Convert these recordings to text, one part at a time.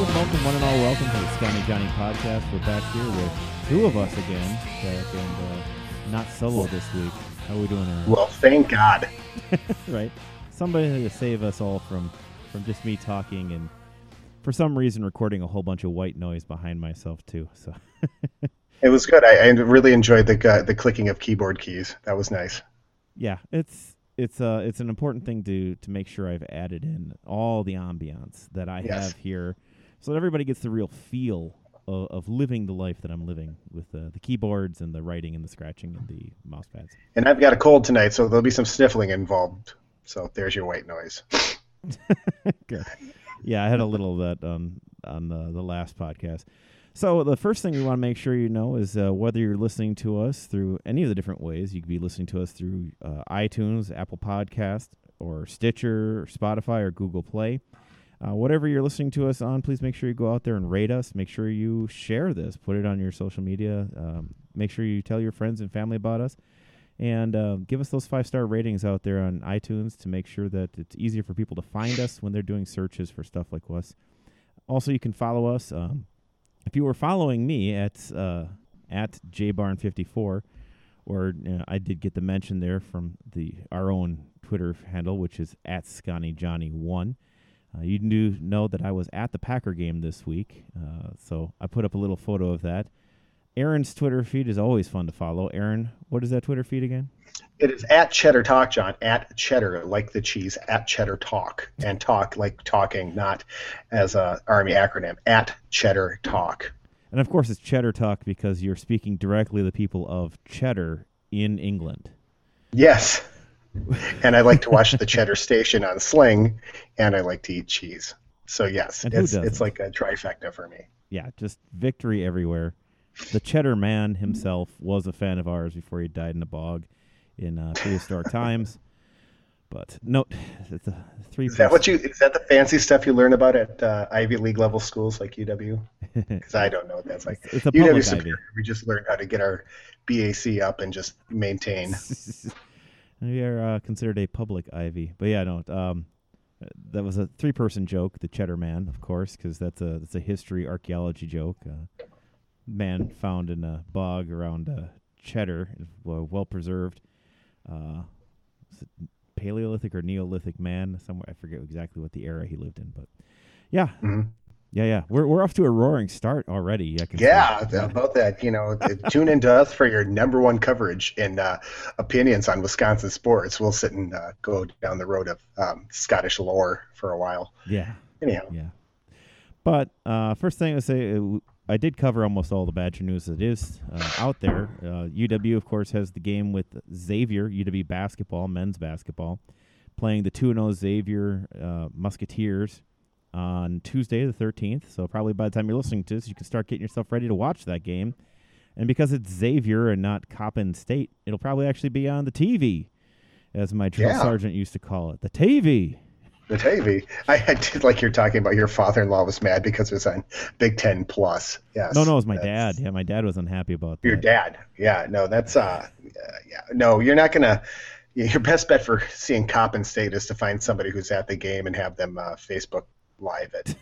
Welcome, one and all. Welcome to the Scotty Johnny podcast. We're back here with two of us again, and not solo this week. How are we doing, Aaron? Well, thank God. Right? Somebody to save us all from just me talking and, for some reason, recording a whole bunch of white noise behind myself, too. So It was good. I really enjoyed the clicking of keyboard keys. That was nice. Yeah, it's an important thing to make sure I've added in all the ambiance that I have here, so that everybody gets the real feel of living the life that I'm living with the keyboards and the writing and the scratching and the mouse pads. And I've got a cold tonight, so there'll be some sniffling involved. So there's your white noise. Good. Yeah, I had a little of that on the last podcast. So the first thing we want to make sure you know is whether you're listening to us through any of the different ways. You could be listening to us through iTunes, Apple Podcast, or Stitcher, or Spotify, or Google Play. Whatever you're listening to us on, please make sure you go out there and rate us. Make sure you share this. Put it on your social media. Make sure you tell your friends and family about us. And give us those 5-star ratings out there on iTunes to make sure that it's easier for people to find us when they're doing searches for stuff like us. Also, you can follow us. If you were following me at jbarn54, or I did get the mention there from our own Twitter handle, which is at SconnyJohnny1. You do know that I was at the Packer game this week, so I put up a little photo of that. Aaron's Twitter feed is always fun to follow. Aaron, what is that Twitter feed again? It is at Cheddar Talk, John. At Cheddar, like the cheese. At Cheddar Talk. And talk like talking, not as a Army acronym. At Cheddar Talk. And, of course, it's Cheddar Talk because you're speaking directly to the people of Cheddar in England. Yes. And I like to watch the Cheddar Station on Sling, and I like to eat cheese. So, yes, it's like a trifecta for me. Yeah, just victory everywhere. The Cheddar Man himself was a fan of ours before he died in a bog in prehistoric times. But note, it's a 3%. Is that the fancy stuff you learn about at Ivy League level schools like UW? Because I don't know what that's like. It's a public Ivy. We just learned how to get our BAC up and just maintain. We are considered a public Ivy, but yeah, no. That was a 3-person joke, the Cheddar Man, of course, because that's a history archaeology joke. Man found in a bog around Cheddar, well preserved. Paleolithic or Neolithic man somewhere. I forget exactly what the era he lived in, but yeah. Mm-hmm. Yeah. We're off to a roaring start already. About that. Tune into us for your number one coverage and opinions on Wisconsin sports. We'll sit and go down the road of Scottish lore for a while. Yeah. Anyhow. Yeah. But first thing I say, I did cover almost all the Badger news that is out there. UW, of course, has the game with Xavier, UW basketball, men's basketball, playing the 2-0 Xavier Musketeers on Tuesday the 13th. So probably by the time you're listening to this, you can start getting yourself ready to watch that game. And because it's Xavier and not Coppin State, it'll probably actually be on the TV, as my drill sergeant used to call it, the TV. The TV. I did like you're talking about your father-in-law was mad because it was on Big Ten Plus. Yes. No, it was my dad. Yeah, my dad was unhappy about that. Your dad. Yeah, no, that's no, you're not gonna. Your best bet for seeing Coppin State is to find somebody who's at the game and have them Facebook Live it.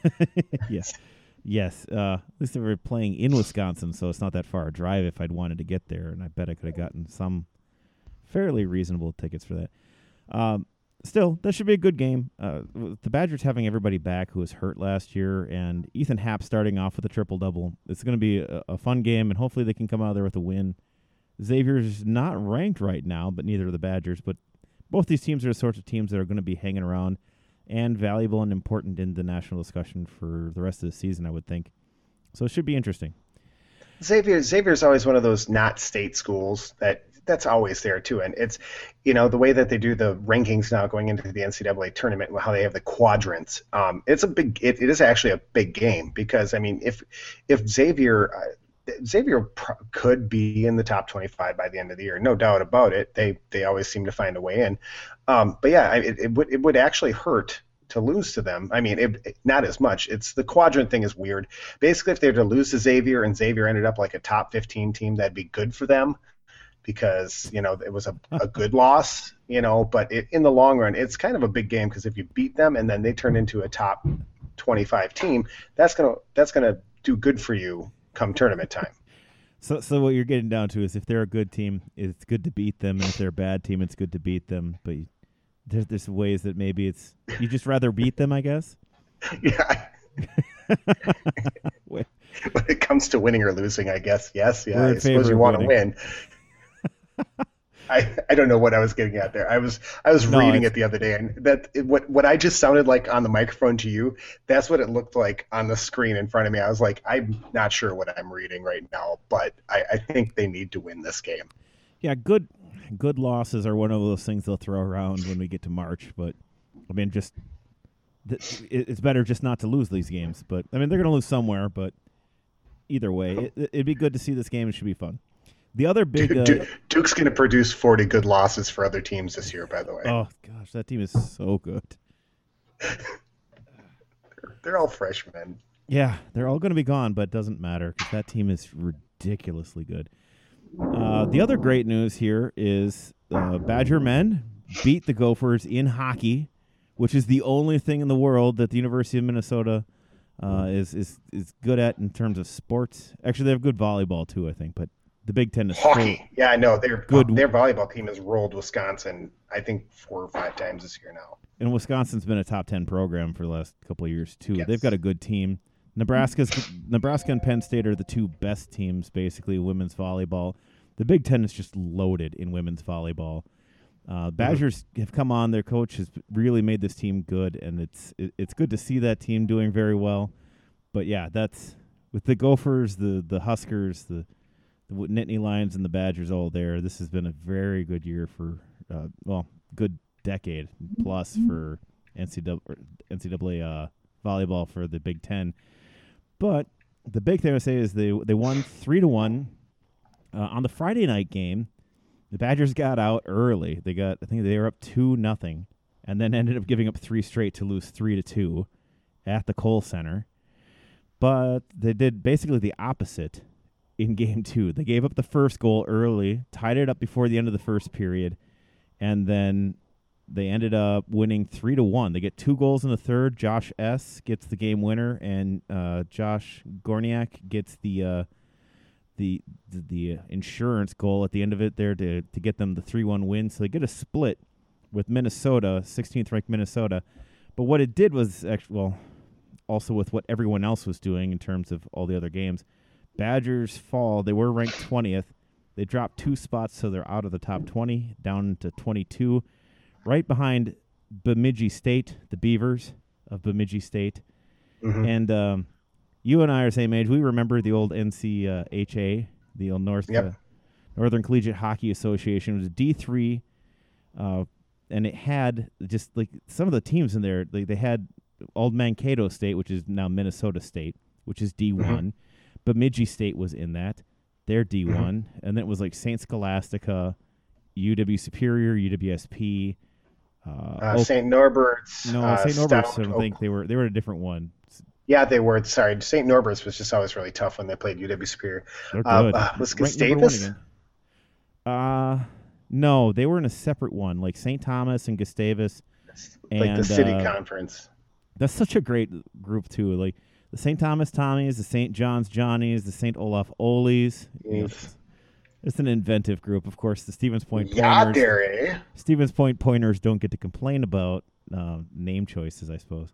Yes. At least they were playing in Wisconsin, so it's not that far a drive if I'd wanted to get there, and I bet I could have gotten some fairly reasonable tickets for that. Still, that should be a good game. The Badgers having everybody back who was hurt last year, and Ethan Happ starting off with a triple-double. It's going to be a fun game, and hopefully they can come out of there with a win. Xavier's not ranked right now, but neither are the Badgers. But both these teams are the sorts of teams that are going to be hanging around and valuable and important in the national discussion for the rest of the season, I would think. So it should be interesting. Xavier's always one of those not state schools that's always there too, and it's the way that they do the rankings now going into the NCAA tournament, how they have the quadrants. It's it is actually a big game because I mean if Xavier could be in the top 25 by the end of the year, no doubt about it. They always seem to find a way in, but yeah, it would actually hurt to lose to them. I mean, not as much. It's the quadrant thing is weird. Basically, if they were to lose to Xavier and Xavier ended up like a top 15 team, that'd be good for them. Because it was a good loss, but in the long run, it's kind of a big game because if you beat them and then they turn into a top 25 team, that's gonna do good for you come tournament time. So what you're getting down to is if they're a good team, it's good to beat them, and if they're a bad team, it's good to beat them. But there's ways that maybe you just rather beat them, I guess. Yeah. When it comes to winning or losing, I guess yes. Yeah, I suppose you want to win. I don't know what I was getting at there. I was reading it the other day, and what I just sounded like on the microphone to you, that's what it looked like on the screen in front of me. I was like, I'm not sure what I'm reading right now, but I think they need to win this game. Yeah, good losses are one of those things they'll throw around when we get to March. But I mean, just it's better just not to lose these games. But I mean, they're going to lose somewhere. But either way, it'd be good to see this game. It should be fun. The other big Duke's going to produce 40 good losses for other teams this year, by the way. Oh gosh, that team is so good. They're all freshmen. Yeah, they're all going to be gone, but it doesn't matter because that team is ridiculously good. The other great news here is Badger men beat the Gophers in hockey, which is the only thing in the world that the University of Minnesota is good at in terms of sports. Actually, they have good volleyball too, I think, but the Big Ten is hockey. Yeah, I know. They're good. Their volleyball team has rolled Wisconsin, I think, 4 or 5 times this year now. And Wisconsin's been a top 10 program for the last couple of years too. Yes. They've got a good team. Nebraska and Penn State are the 2 best teams, basically, women's volleyball. The Big Ten is just loaded in women's volleyball. Badgers have come on. Their coach has really made this team good, and it's good to see that team doing very well. But yeah, that's with the Gophers, the Huskers, the Nittany Lions, and the Badgers all there. This has been a very good year for good decade plus for NCAA volleyball for the Big Ten. But the big thing I would say is they won 3-1 on the Friday night game. The Badgers got out early. I think they were up 2-0, and then ended up giving up 3 straight to lose 3-2 at the Kohl Center. But they did basically the opposite in game 2. They gave up the first goal early, tied it up before the end of the first period, and then they ended up winning 3-1. They get 2 goals in the third. Josh S. gets the game winner, and Josh Gorniak gets the insurance goal at the end of it there to get them the 3-1 win. So they get a split with Minnesota, 16th ranked Minnesota. But what it did was also with what everyone else was doing in terms of all the other games. Badgers fall. They were ranked 20th. They dropped 2 spots, so they're out of the top 20, down to 22, right behind Bemidji State, the Beavers of Bemidji State. Mm-hmm. And you and I are the same age. We remember the old NCHA, the old Northern Collegiate Hockey Association. It was D3, and it had just like some of the teams in there. They had Old Mankato State, which is now Minnesota State, which is D1. Mm-hmm. Bemidji State was in that. They're D1. Mm-hmm. And then it was like St. Scholastica, UW Superior, UWSP. St. Norbert's. No, St. Norbert's, I don't think they were a different one. Yeah, they were. Sorry, St. Norbert's was just always really tough when they played UW Superior. They're good. Was Gustavus? No, they were in a separate one, like St. Thomas and Gustavus. Like the city conference. That's such a great group, too. Like the St. Thomas Tommies, the St. John's Johnnies, the St. Olaf Olies. Yes. It's an inventive group. Of course, the Stevens Point Pointers. Stevens Point Pointers don't get to complain about name choices, I suppose.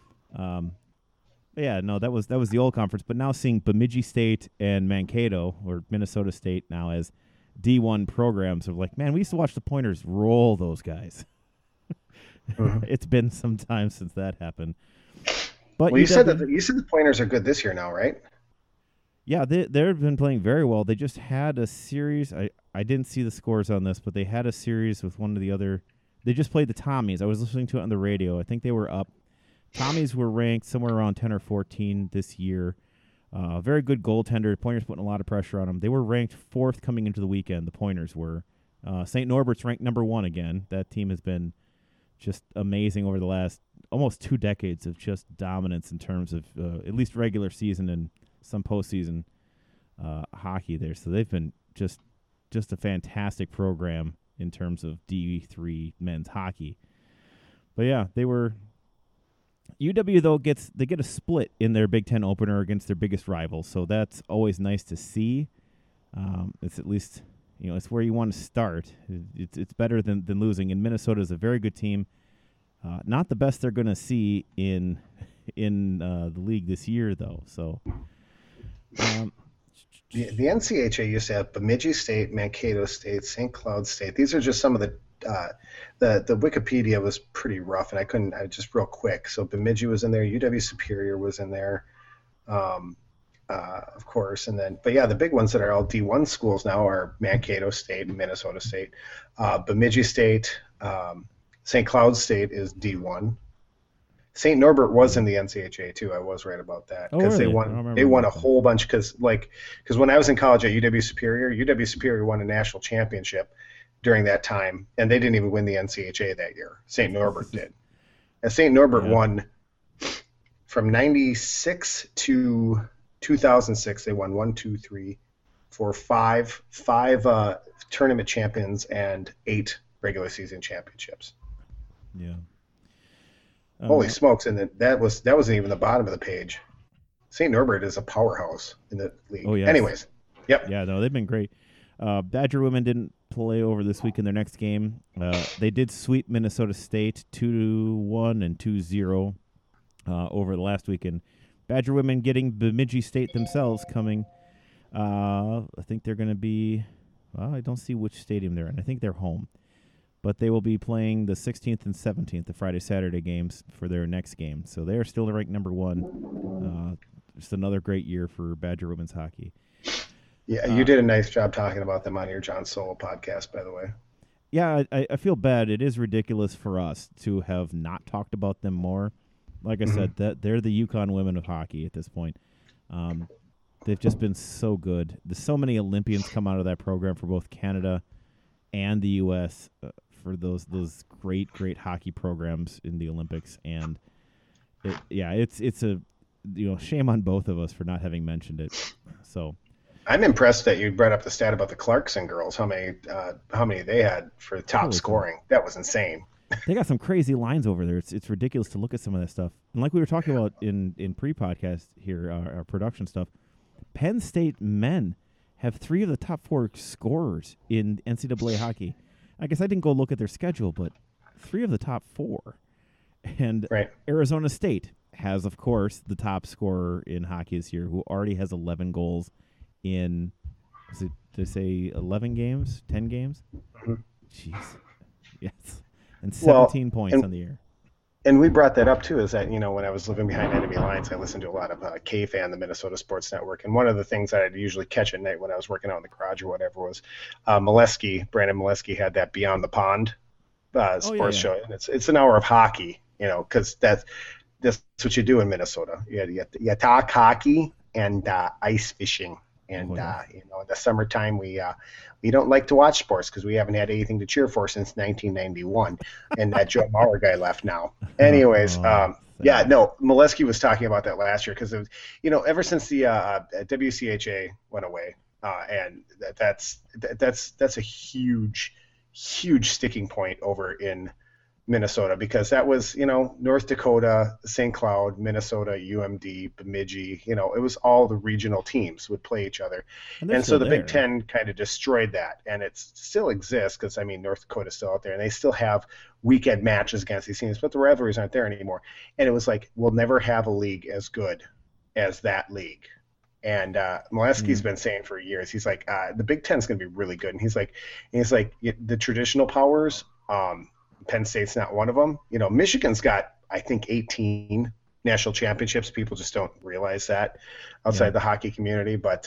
Yeah, no, that was the old conference. But now seeing Bemidji State and Mankato, or Minnesota State now as D1 programs, of like, man, we used to watch the Pointers roll those guys. Mm-hmm. It's been some time since that happened. But you said the Pointers are good this year now, right? Yeah, they've been playing very well. They just had a series. I didn't see the scores on this, but they had a series with one of the other. They just played the Tommies. I was listening to it on the radio. I think they were up. Tommies were ranked somewhere around 10 or 14 this year. Very good goaltender. Pointers putting a lot of pressure on them. They were ranked 4th coming into the weekend. The Pointers were. St. Norbert's ranked number 1 again. That team has been just amazing over the last almost 2 decades of just dominance in terms of at least regular season and some postseason hockey there. So they've been just a fantastic program in terms of D3 men's hockey. But yeah, they were UW though get a split in their Big Ten opener against their biggest rival, so that's always nice to see. It's at least it's where you want to start. It's better than losing. And Minnesota is a very good team. Not the best they're going to see in the league this year though. So. The NCHA used to have Bemidji State, Mankato State, St. Cloud State. These are just some of the Wikipedia was pretty rough, and I just real quick. So Bemidji was in there, UW Superior was in there, of course, but yeah, the big ones that are all D1 schools now are Mankato State and Minnesota State, Bemidji State, St. Cloud State is D1. St. Norbert was in the NCHA too. I was right about that because really? They won a whole bunch because when I was in college at UW Superior won a national championship during that time, and they didn't even win the NCHA that year. St. Norbert did, and St. Norbert won from '96 to 2006. They won 1, 2, 3, 4, 5 tournament champions and 8 regular season championships. Yeah. Holy smokes! And that wasn't even the bottom of the page. St. Norbert is a powerhouse in the league. Oh yeah. Anyways, yep. Yeah, no, they've been great. Badger women didn't play over this week in their next game. They did sweep Minnesota State 2-1 and 2-0 over the last weekend. Badger women getting Bemidji State themselves coming. I think they're going to be. Well, I don't see which stadium they're in. I think they're home. But they will be playing the 16th and 17th, the Friday-Saturday games, for their next game. So they are still ranked number 1. Just another great year for Badger women's hockey. Yeah, you did a nice job talking about them on your John Solo podcast, by the way. Yeah, I feel bad. It is ridiculous for us to have not talked about them more. Like I said, that they're the Yukon women of hockey at this point. They've just been so good. There's so many Olympians come out of that program for both Canada and the U.S., for those great hockey programs in the Olympics, and it's a shame on both of us for not having mentioned it. So I'm impressed that you brought up the stat about the Clarkson girls. How many they had for top scoring? That was insane. They got some crazy lines over there. It's ridiculous to look at some of that stuff. And like we were talking about in pre-podcast here, our production stuff, Penn State men have 3 of the top 4 scorers in NCAA hockey. I guess I didn't go look at their schedule, but 3 of the top 4. And Arizona State has, of course, the top scorer in hockey this year, who already has 11 goals in, did I say 11 games? 10 games? Jeez. Yes. And 17 points on the year. And we brought that up, too, is that, when I was living behind enemy lines, I listened to a lot of KFAN, the Minnesota Sports Network. And one of the things that I'd usually catch at night when I was working out in the garage or whatever was Brandon Molesky had that Beyond the Pond sports show. And it's an hour of hockey, because that's what you do in Minnesota. You talk hockey and ice fishing. And, in the summertime, we don't like to watch sports because we haven't had anything to cheer for since 1991. And that Joe Mauer guy left now. Anyways, Molesky was talking about that last year because, ever since the WCHA went away, and that's a huge sticking point over in Minnesota, because that was, North Dakota, St. Cloud, Minnesota, UMD, Bemidji, it was all the regional teams would play each other. And so the Big Ten kind of destroyed that. And it still exists because, North Dakota's still out there and they still have weekend matches against these teams, but the rivalries aren't there anymore. And it was like, we'll never have a league as good as that league. And Molesky's been saying for years, he's like, the Big Ten's going to be really good. And he's like, the traditional powers, Penn State's not one of them. Michigan's got, I think, 18 national championships. People just don't realize that outside the hockey community. But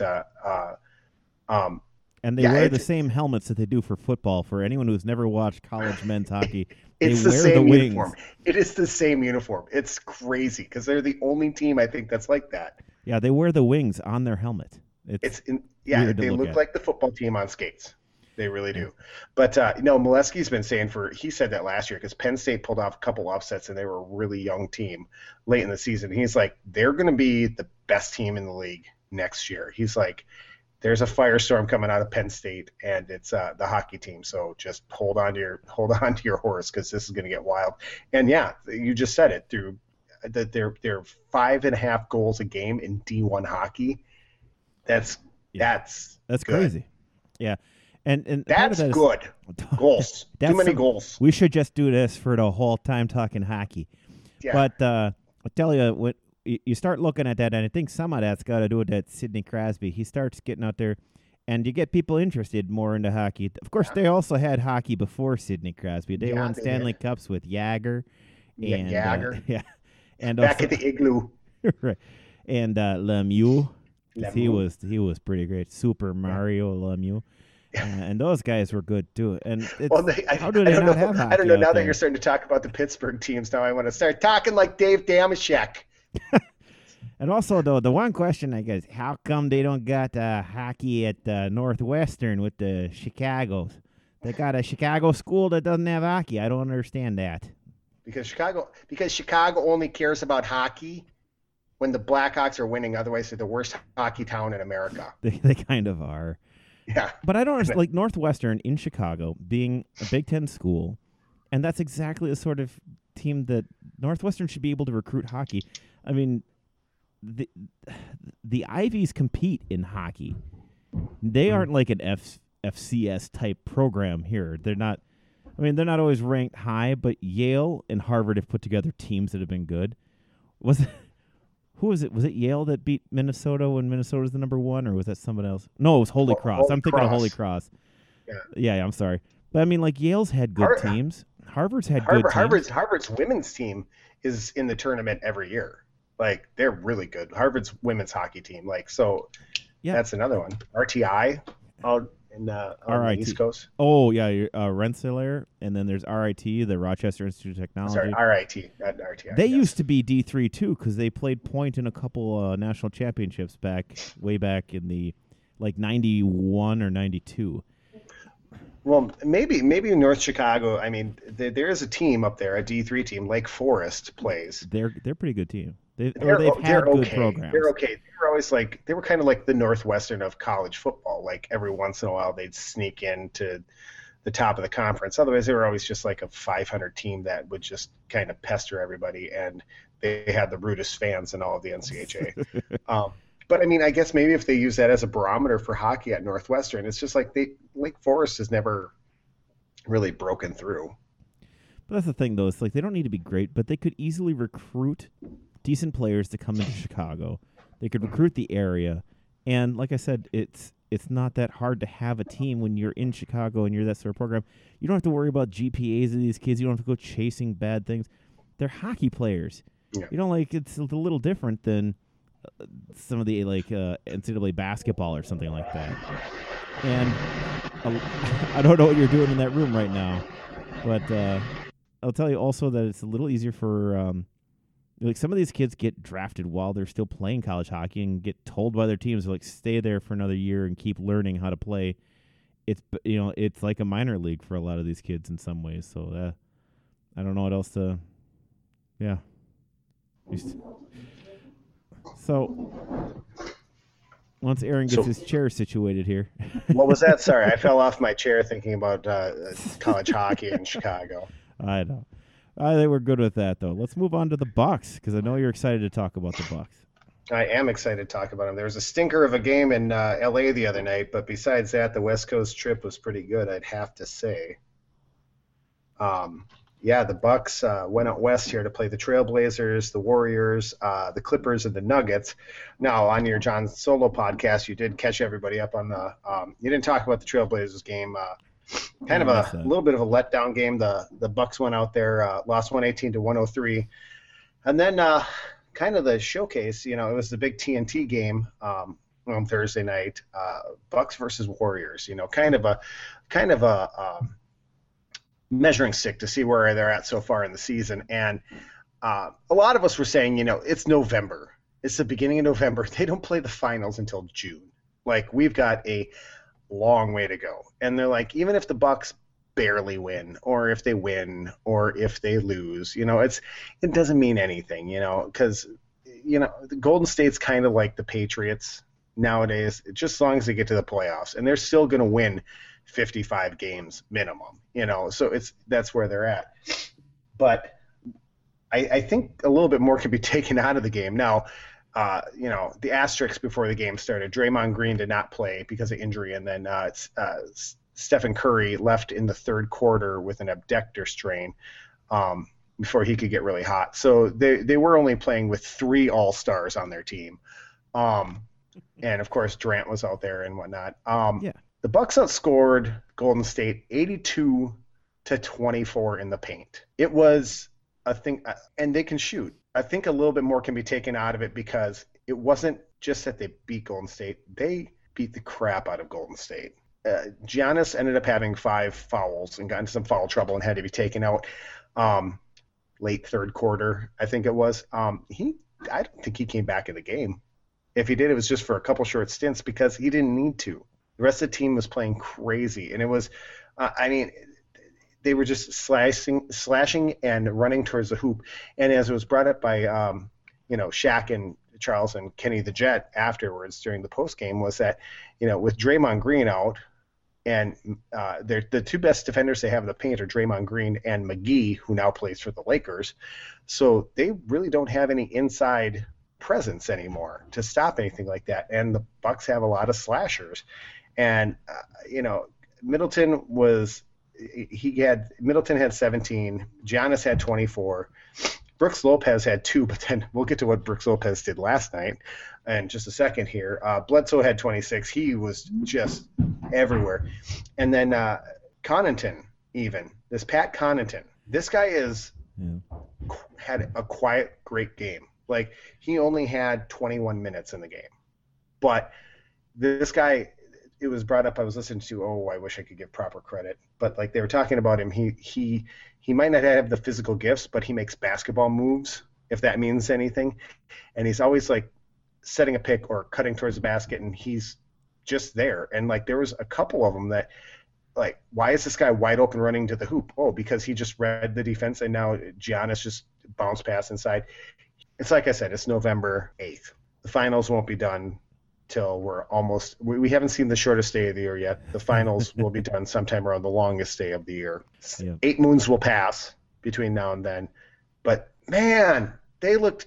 and they wear the same helmets that they do for football. For anyone who's never watched college men's hockey, it's they the wear same the wings. Uniform. It is the same uniform. It's crazy because they're the only team I think that's like that. Yeah, they wear the wings on their helmet. They look like the football team on skates. They really do. But, Molesky's been saying he said that last year because Penn State pulled off a couple upsets and they were a really young team late in the season. He's like, they're going to be the best team in the league next year. He's like, there's a firestorm coming out of Penn State and it's the hockey team. So just hold on to your horse because this is going to get wild. And yeah, you just said it through that they're 5.5 goals a game in D1 hockey. That's good. Crazy. Yeah. And part of that's that good. Goals. Too many goals. We should just do this for the whole time talking hockey. Yeah. But I tell you, what you start looking at that, and I think some of that's got to do with that Sidney Crosby. He starts getting out there, and you get people interested more into hockey. Of course, they also had hockey before Sidney Crosby. They won Stanley Cups with Jagger. And, Jagger. And back also, at the Igloo. Right. And Lemieux. He was pretty great. Super Mario Lemieux. And those guys were good too. And how do they not have hockey? I don't know. Now there? that you're starting to talk about the Pittsburgh teams, now I want to start talking like Dave Damashek. And also, though, the one question I guess, how come they don't got hockey at Northwestern with the Chicago's? They got a Chicago school that doesn't have hockey. I don't understand that. Because Chicago only cares about hockey when the Blackhawks are winning. Otherwise, they're the worst hockey town in America. They kind of are. Yeah. But I don't understand, like Northwestern in Chicago being a Big Ten school, and that's exactly the sort of team that Northwestern should be able to recruit hockey. I mean, the Ivies compete in hockey. They aren't like an FCS type program here. They're not. I mean, they're not always ranked high, but Yale and Harvard have put together teams that have been good. Who was it? Was it Yale that beat Minnesota when Minnesota was the number one, or was that someone else? No, it was Holy Cross. I'm thinking of Holy Cross. Yeah, I'm sorry. But I mean, like, Yale's had good teams. Harvard's had good teams. Harvard's women's team is in the tournament every year. Like, they're really good. Harvard's women's hockey team. Like, so that's another one. RTI out on the East Coast. Oh, yeah, Rensselaer. And then there's RIT, the Rochester Institute of Technology. Sorry, RIT, not RTI. They used to be D3, too, because they played point in a couple national championships way back in the, like, 91 or 92. Well, maybe North Chicago. I mean, there is a team up there, a D3 team. Lake Forest plays. They're a pretty good team. They've had good programs. They're okay. They were kind of like the Northwestern of college football. Like, every once in a while, they'd sneak into the top of the conference. Otherwise, they were always just like a 500 team that would just kind of pester everybody, and they had the rudest fans in all of the NCHA. But I mean, I guess maybe if they use that as a barometer for hockey at Northwestern, it's just like Lake Forest has never really broken through. But that's the thing, though. It's like they don't need to be great, but they could easily recruit decent players to come into Chicago. They could recruit the area, and like I said, it's not that hard to have a team when you're in Chicago and you're that sort of program. You don't have to worry about GPAs of these kids. You don't have to go chasing bad things. They're hockey players. Yeah. You know, like, it's a little different than some of the NCAA basketball or something like that. And I don't know what you're doing in that room right now, but I'll tell you also that it's a little easier for like, some of these kids get drafted while they're still playing college hockey and get told by their teams, like, stay there for another year and keep learning how to play. It's like a minor league for a lot of these kids in some ways. So I don't know what else to. Yeah. So once Aaron gets his chair situated here. What was that? Sorry, I fell off my chair thinking about college hockey in Chicago. I know. I think we're good with that, though. Let's move on to the Bucks, because I know you're excited to talk about the Bucks. I am excited to talk about them. There was a stinker of a game in L.A. the other night, but besides that, the West Coast trip was pretty good, I'd have to say. The Bucks went out west here to play the Trailblazers, the Warriors, the Clippers, and the Nuggets. Now, on your John Solo podcast, you did catch everybody up on the you didn't talk about the Trailblazers game. Kind of a little bit of a letdown game. The Bucks went out there, lost 118-103. And then kind of the showcase, it was the big TNT game on Thursday night, Bucks versus Warriors, kind of a measuring stick to see where they're at so far in the season. And a lot of us were saying, it's November. It's the beginning of November. They don't play the finals until June. Like, we've got a long way to go. And they're like, even if the Bucks barely win, or if they win, or if they lose, it doesn't mean anything, because, the Golden State's kind of like the Patriots nowadays, just as long as they get to the playoffs, and they're still going to win 55 games minimum, so that's where they're at. But I think a little bit more could be taken out of the game. Now, the asterisk before the game started, Draymond Green did not play because of injury, and then Stephen Curry left in the third quarter with an abductor strain before he could get really hot. So they were only playing with 3 All-Stars on their team. And, of course, Durant was out there and whatnot. The Bucks outscored Golden State 82-24 in the paint. It was a thing, and they can shoot. I think a little bit more can be taken out of it because it wasn't just that they beat Golden State. They beat the crap out of Golden State. Giannis ended up having 5 fouls and got into some foul trouble and had to be taken out late third quarter, I think it was. I don't think he came back in the game. If he did, it was just for a couple short stints because he didn't need to. The rest of the team was playing crazy, and it was, they were just slashing and running towards the hoop. And as it was brought up by, Shaq and Charles and Kenny the Jet afterwards during the post game, was that, with Draymond Green out, and the 2 best defenders they have in the paint are Draymond Green and McGee, who now plays for the Lakers. So they really don't have any inside presence anymore to stop anything like that. And the Bucks have a lot of slashers. And, Middleton had 17. Giannis had 24. Brooks Lopez had 2, but then we'll get to what Brooks Lopez did last night in just a second here. Bledsoe had 26. He was just everywhere. And then Connaughton, this Pat Connaughton, this guy had a quiet, great game. Like, he only had 21 minutes in the game. But this guy, it was brought up, I was listening to, I wish I could give proper credit. But, like, they were talking about him. He might not have the physical gifts, but he makes basketball moves, if that means anything. And he's always, like, setting a pick or cutting towards the basket, and he's just there. And, like, there was a couple of them that, like, why is this guy wide open running to the hoop? Oh, because he just read the defense, and now Giannis just bounced past inside. It's like I said, it's November 8th. The finals won't be done till we haven't seen the shortest day of the year yet. The finals will be done sometime around the longest day of the year. Yeah. 8 moons will pass between now and then. But, man, they looked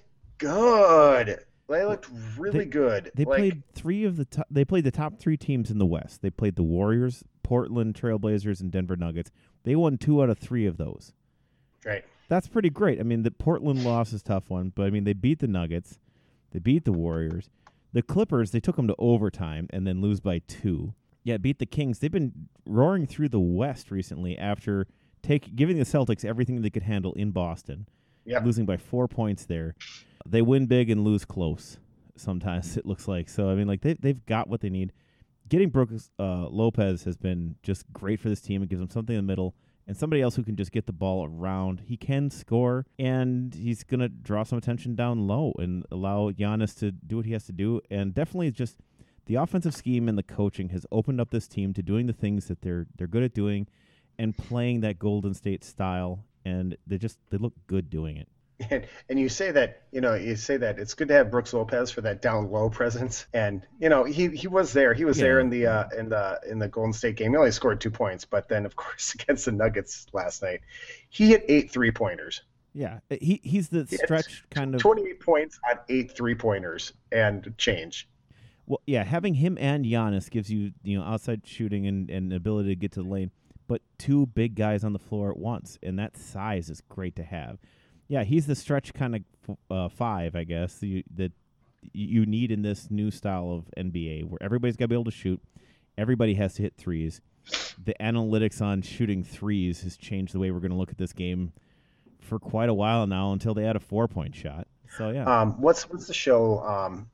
good. They looked really good. They played they played the top 3 teams in the West. They played the Warriors, Portland Trailblazers, and Denver Nuggets. They won 2 out of 3 of those. Right. That's pretty great. I mean, the Portland loss is a tough one, but, I mean, they beat the Nuggets. They beat the Warriors. The Clippers, they took them to overtime and then lose by 2. Yeah, beat the Kings. They've been roaring through the West recently after giving the Celtics everything they could handle in Boston, losing by 4 points there. They win big and lose close sometimes, it looks like. So, I mean, like, they've got what they need. Getting Brooks Lopez has been just great for this team. It gives them something in the middle and somebody else who can just get the ball around. He can score, and he's going to draw some attention down low and allow Giannis to do what he has to do. And definitely just the offensive scheme and the coaching has opened up this team to doing the things that they're good at doing and playing that Golden State style, and they look good doing it. And you say that it's good to have Brooks Lopez for that down low presence, and he was there. He was there in the Golden State game. He only scored 2 points, but then of course against the Nuggets last night, he hit 8 3-pointers. Yeah, he's the stretch kind of 28 points on 8 3-pointers and change. Well, yeah, having him and Giannis gives you outside shooting and ability to get to the lane, but 2 big guys on the floor at once, and that size is great to have. Yeah, he's the stretch kind of 5, I guess, that you need in this new style of NBA where everybody's got to be able to shoot. Everybody has to hit threes. The analytics on shooting threes has changed the way we're going to look at this game for quite a while now until they add a 4-point shot. So, yeah. What's the show on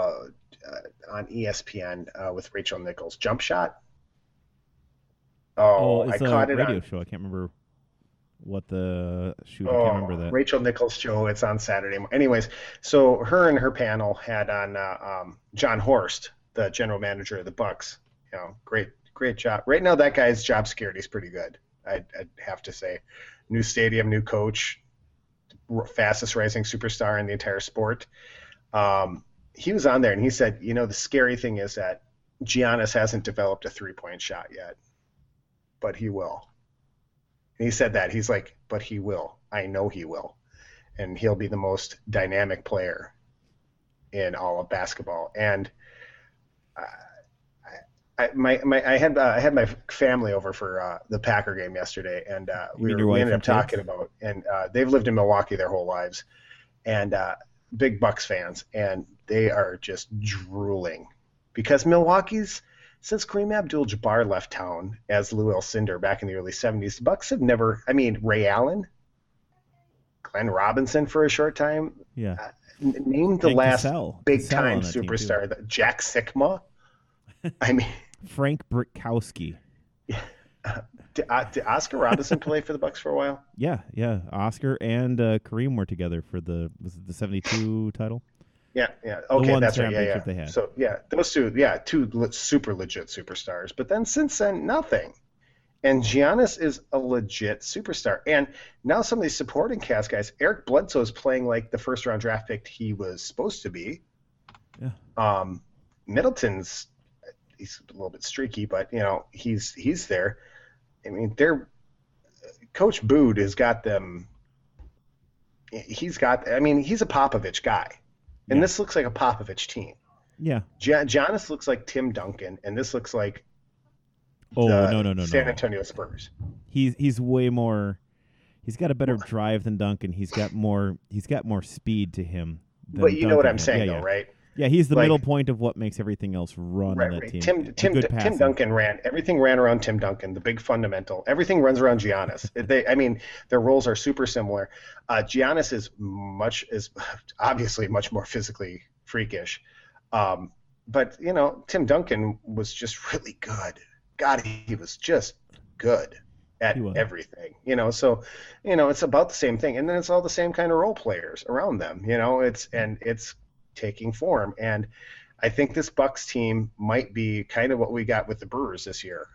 ESPN with Rachel Nichols? Jump Shot? It's a radio show. I can't remember what the shoot. I can't remember that. Rachel Nichols' show. It's on Saturday. Anyways, so her and her panel had on John Horst, the general manager of the Bucks. Great job. Right now, that guy's job security is pretty good. I'd have to say. New stadium, new coach, fastest rising superstar in the entire sport. He was on there and he said, the scary thing is that Giannis hasn't developed a 3-point shot yet, but he will. And he said that. He's like, but he will. I know he will. and he'll be the most dynamic player in all of basketball. And I had my family over for the Packer game yesterday, and we ended up talking about, and they've lived in Milwaukee their whole lives, and big Bucks fans, and they are just drooling because Milwaukee's, since Kareem Abdul-Jabbar left town as Lou Alcindor back in the early 70s, the Bucks have never, I mean, Ray Allen, Glenn Robinson for a short time. Yeah. Name the last big-time superstar. Jack Sikma. I mean, Frank Brickowski. Did Oscar Robinson play for the Bucks for a while? Yeah. Oscar and Kareem were together for the 72 title. Yeah. Okay, that's right. Yeah. They had. So those two, two super legit superstars. But then since then, nothing. And Giannis is a legit superstar. And now some of these supporting cast guys, Eric Bledsoe is playing like the first round draft pick he was supposed to be. Yeah. Middleton's, he's a little bit streaky, but he's there. I mean, Coach Bood has got them. He's a Popovich guy, and this looks like a Popovich team. Yeah. Giannis looks like Tim Duncan, and this looks like no. San Antonio Spurs. He's way more. He's got a better drive than Duncan. He's got more speed to him. But you know what I'm saying, though, right? Yeah, he's the middle point of what makes everything else run on that team. Tim Duncan everything ran around Tim Duncan, the big fundamental. Everything runs around Giannis. Their roles are super similar. Giannis is obviously much more physically freakish. But Tim Duncan was just really good. God, he was just good at everything. So it's about the same thing. And then it's all the same kind of role players around them. It's taking form, and I think this Bucks team might be kind of what we got with the Brewers this year.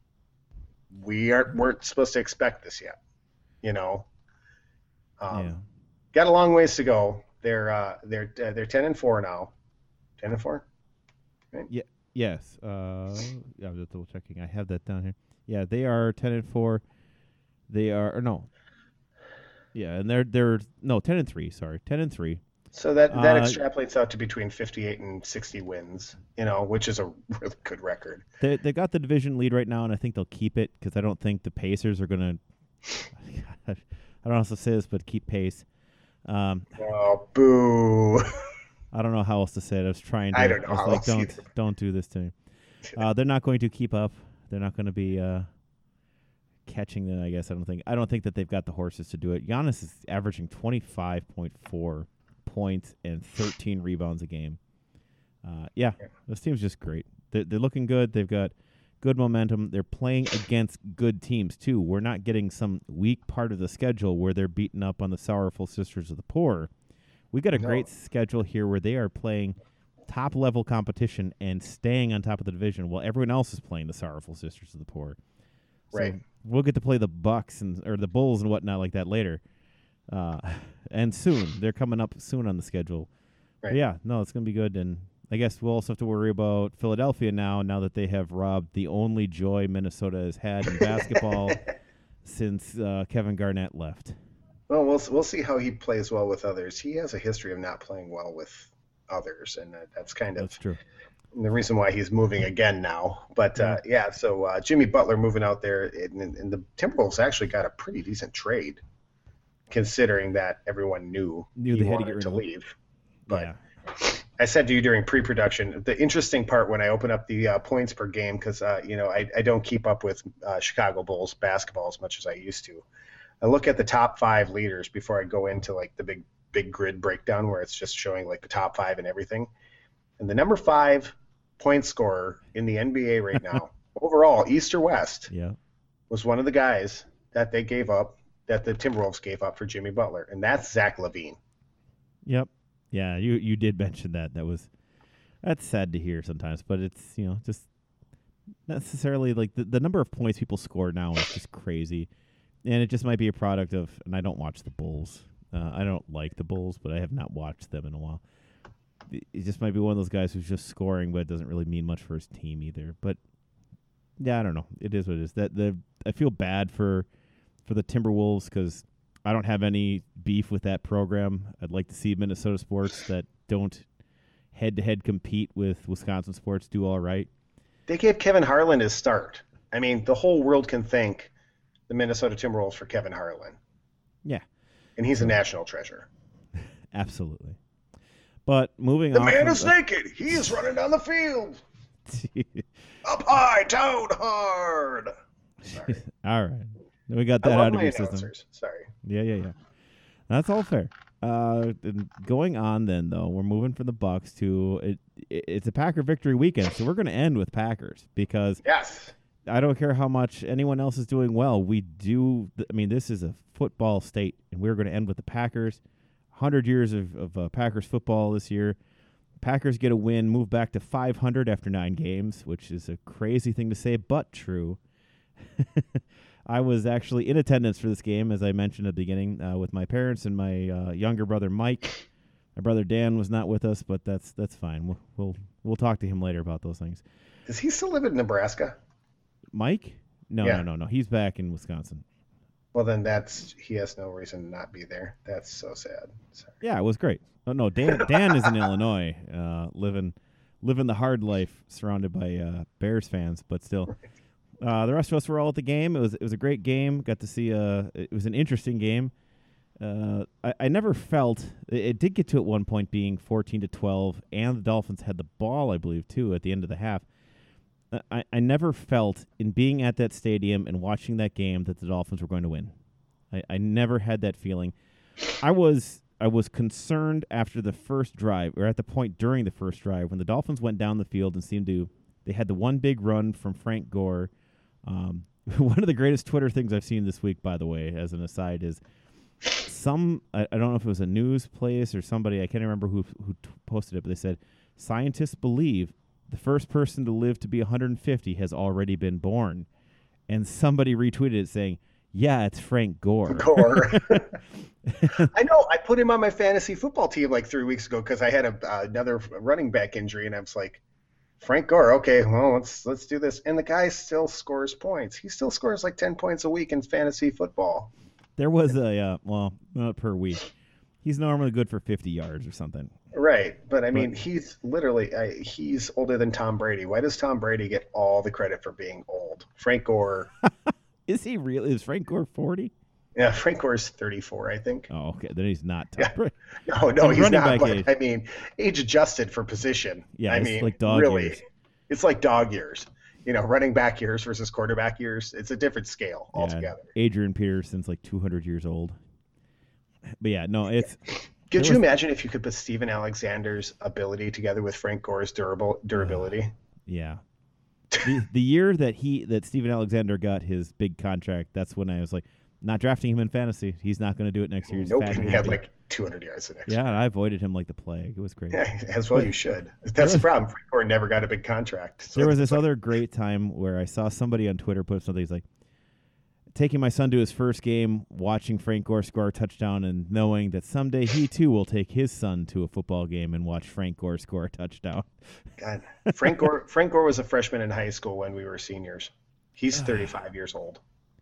Weren't supposed to expect this yet, Got a long ways to go. They're 10-4 now. 10-4, right? Yeah. Yes. I'm just double checking. I have that down here. Yeah, they are 10-4. They are no. Yeah, and they're 10-3. Sorry, 10-3. So that extrapolates out to between 58 and 60 wins, which is a really good record. They got the division lead right now, and I think they'll keep it because I don't think the Pacers are going to – I don't know how to say this, but keep pace. Oh, boo. I don't know how else to say it. I was trying to – I don't know how else don't do this to me. They're not going to keep up. They're not going to be catching them, I guess. I don't think that they've got the horses to do it. Giannis is averaging 25.4 points and 13 rebounds a game. This team's just great. They're looking good. They've got good momentum. They're playing against good teams too. We're not getting some weak part of the schedule where they're beating up on the sorrowful sisters of the poor. We got a great schedule here where they are playing top level competition and staying on top of the division while everyone else is playing the sorrowful sisters of the poor. Right. So we'll get to play the Bucks or the Bulls and whatnot like that later. And soon. They're coming up soon on the schedule. Right. It's going to be good. And I guess we'll also have to worry about Philadelphia now that they have robbed the only joy Minnesota has had in basketball since Kevin Garnett left. Well, we'll see how he plays well with others. He has a history of not playing well with others, and that's true. The reason why he's moving again now. But, so Jimmy Butler moving out there, and the Timberwolves actually got a pretty decent trade, considering that everyone knew he wanted to leave. But I said to you during pre-production, the interesting part when I open up the points per game, because I don't keep up with Chicago Bulls basketball as much as I used to. I look at the top 5 leaders before I go into like the big grid breakdown where it's just showing like the top 5 and everything. And the number 5 point scorer in the NBA right now, overall, East or West, was one of the guys that they gave up, that the Timberwolves gave up for Jimmy Butler, and that's Zach LaVine. Yep. Yeah, you did mention that. That's sad to hear sometimes, but it's just necessarily like the number of points people score now is just crazy, and it just might be a product of. And I don't watch the Bulls. I don't like the Bulls, but I have not watched them in a while. It just might be one of those guys who's just scoring, but it doesn't really mean much for his team either. But yeah, I don't know. It is what it is. I feel bad for the Timberwolves because I don't have any beef with that program. I'd like to see Minnesota sports that don't head-to-head compete with Wisconsin sports do all right. They gave Kevin Harlan his start. I mean, the whole world can thank the Minnesota Timberwolves for Kevin Harlan. Yeah. And he's a national treasure. Absolutely. But moving on. The man is naked. He is running down the field. Up high, down hard. Sorry. All right. We got that out of your system. Sorry. Yeah. That's all fair. Going on then, though, we're moving from the Bucks to it's a Packer victory weekend, so we're going to end with Packers because yes, I don't care how much anyone else is doing well. We do. I mean, this is a football state, and we're going to end with the Packers. 100 years of Packers football this year. Packers get a win, move back to 500 after 9 games, which is a crazy thing to say, but true. I was actually in attendance for this game, as I mentioned at the beginning, with my parents and my younger brother Mike. My brother Dan was not with us, but that's fine. We'll talk to him later about those things. Does he still live in Nebraska? Mike? No. He's back in Wisconsin. Well, then he has no reason to not be there. That's so sad. Sorry. Yeah, it was great. Oh no, Dan is in Illinois, living the hard life, surrounded by Bears fans, but still. The rest of us were all at the game. It was a great game. Got to see it was an interesting game. I never felt it did get to at one point being 14-12, and the Dolphins had the ball, I believe, too, at the end of the half. I never felt in being at that stadium and watching that game that the Dolphins were going to win. I never had that feeling. I was concerned after the first drive, or at the point during the first drive, when the Dolphins went down the field and they had the one big run from Frank Gore. One of the greatest Twitter things I've seen this week, by the way, as an aside, is I don't know if it was a news place or somebody, I can't remember who posted it, but they said, scientists believe the first person to live to be 150 has already been born. And somebody retweeted it saying, yeah, it's Frank Gore. I know. I put him on my fantasy football team like 3 weeks ago because I had another running back injury, and I was like, Frank Gore, okay, well, let's do this. And the guy still scores points. He still scores like 10 points a week in fantasy football. There was not per week. He's normally good for 50 yards or something. Right, but I mean, he's literally he's older than Tom Brady. Why does Tom Brady get all the credit for being old? Frank Gore. Is he really? Is Frank Gore 40? Yeah, Frank Gore's 34, I think. Oh, okay. Then he's not Tom Brady. No, he's not. But, I mean, age adjusted for position. Yeah, it's like dog years. It's like dog years. Running back years versus quarterback years. It's a different scale altogether. Adrian Peterson's like 200 years old. But yeah, no, it's. Could you imagine if you could put Steven Alexander's ability together with Frank Gore's durability? Yeah. The year that Steven Alexander got his big contract, that's when I was like, not drafting him in fantasy. He's not going to do it next year. Nope, he had like 200 yards the next year. Yeah, I avoided him like the plague. It was great. Yeah, as well you should. That's the problem. Frank Gore never got a big contract. So there was this other great time where I saw somebody on Twitter put something. He's like, taking my son to his first game, watching Frank Gore score a touchdown, and knowing that someday he too will take his son to a football game and watch Frank Gore score a touchdown. God, Frank Gore was a freshman in high school when we were seniors. He's 35 years old.